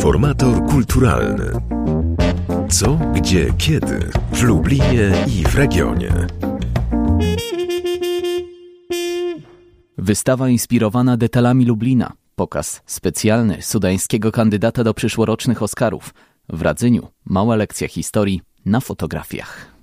Informator kulturalny. Co, gdzie, kiedy w Lublinie i w regionie. Wystawa inspirowana detalami Lublina. Pokaz specjalny sudańskiego kandydata do przyszłorocznych Oscarów. W Radzyniu mała lekcja historii na fotografiach.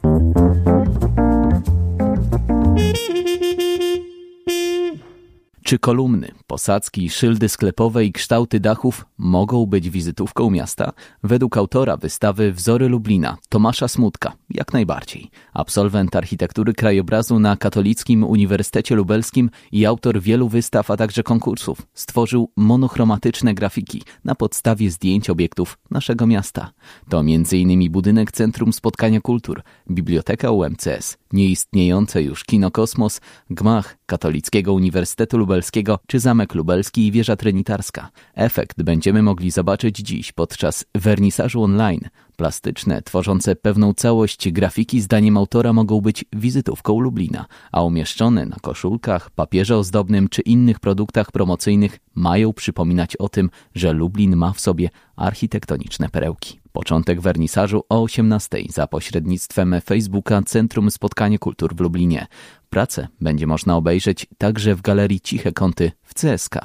Czy kolumny, posadzki, szyldy sklepowe i kształty dachów mogą być wizytówką miasta? Według autora wystawy Wzory Lublina, Tomasza Smutka, jak najbardziej. Absolwent architektury krajobrazu na Katolickim Uniwersytecie Lubelskim i autor wielu wystaw, a także konkursów, stworzył monochromatyczne grafiki na podstawie zdjęć obiektów naszego miasta. To m.in. budynek Centrum Spotkania Kultur, Biblioteka UMCS, nieistniejące już Kino Kosmos, gmach Katolickiego Uniwersytetu Lubelskiego czy Zamek Lubelski i Wieża Trinitarska. Efekt będziemy mogli zobaczyć dziś podczas wernisażu online. Plastyczne, tworzące pewną całość grafiki zdaniem autora mogą być wizytówką Lublina, a umieszczone na koszulkach, papierze ozdobnym czy innych produktach promocyjnych mają przypominać o tym, że Lublin ma w sobie architektoniczne perełki. Początek wernisażu o 18:00 za pośrednictwem Facebooka Centrum Spotkania Kultur w Lublinie. Pracę będzie można obejrzeć także w Galerii Ciche Kąty w CSK.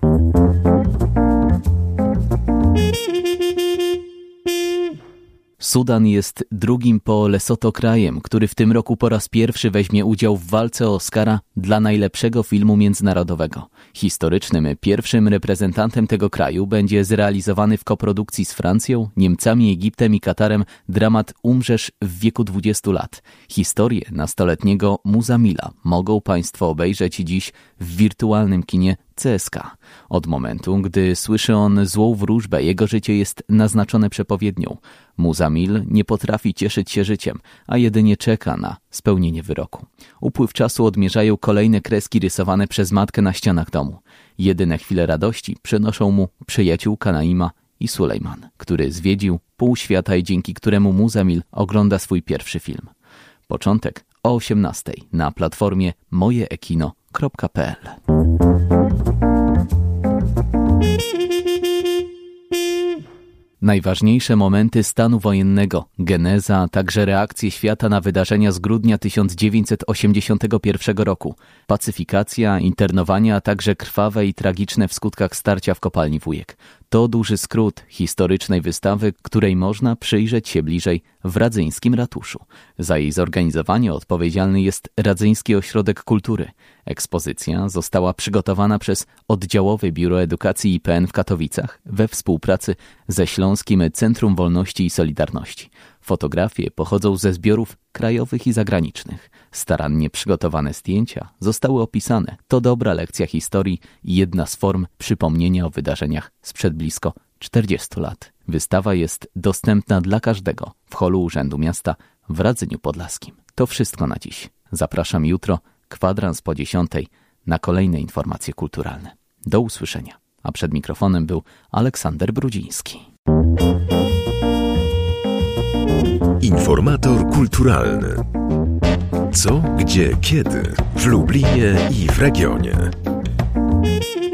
Sudan jest drugim po Lesotho krajem, który w tym roku po raz pierwszy weźmie udział w walce o Oscara dla najlepszego filmu międzynarodowego. Historycznym pierwszym reprezentantem tego kraju będzie zrealizowany w koprodukcji z Francją, Niemcami, Egiptem i Katarem dramat Umrzesz w wieku 20 lat. Historię nastoletniego Muzamila mogą Państwo obejrzeć dziś w wirtualnym kinie CSK. Od momentu, gdy słyszy on złą wróżbę, jego życie jest naznaczone przepowiednią. Muzamil nie potrafi cieszyć się życiem, a jedynie czeka na spełnienie wyroku. Upływ czasu odmierzają kolejne kreski rysowane przez matkę na ścianach domu. Jedyne chwile radości przynoszą mu przyjaciółka Naima i Sulejman, który zwiedził pół świata i dzięki któremu Muzamil ogląda swój pierwszy film. Początek o 18:00 na platformie mojeekino.pl. Najważniejsze momenty stanu wojennego, geneza, a także reakcje świata na wydarzenia z grudnia 1981 roku, pacyfikacja, internowania, a także krwawe i tragiczne w skutkach starcia w kopalni Wujek. To duży skrót historycznej wystawy, której można przyjrzeć się bliżej w radzyńskim ratuszu. Za jej zorganizowanie odpowiedzialny jest Radzyński Ośrodek Kultury. Ekspozycja została przygotowana przez Oddziałowe Biuro Edukacji IPN w Katowicach we współpracy ze Śląskim Centrum Wolności i Solidarności. Fotografie pochodzą ze zbiorów krajowych i zagranicznych. Starannie przygotowane zdjęcia zostały opisane. To dobra lekcja historii i jedna z form przypomnienia o wydarzeniach sprzed blisko 40 lat. Wystawa jest dostępna dla każdego w holu Urzędu Miasta w Radzyniu Podlaskim. To wszystko na dziś. Zapraszam jutro, kwadrans po 10:00 na kolejne informacje kulturalne. Do usłyszenia. A przed mikrofonem był Aleksander Brudziński. Informator kulturalny. Co, gdzie, kiedy w Lublinie i w regionie.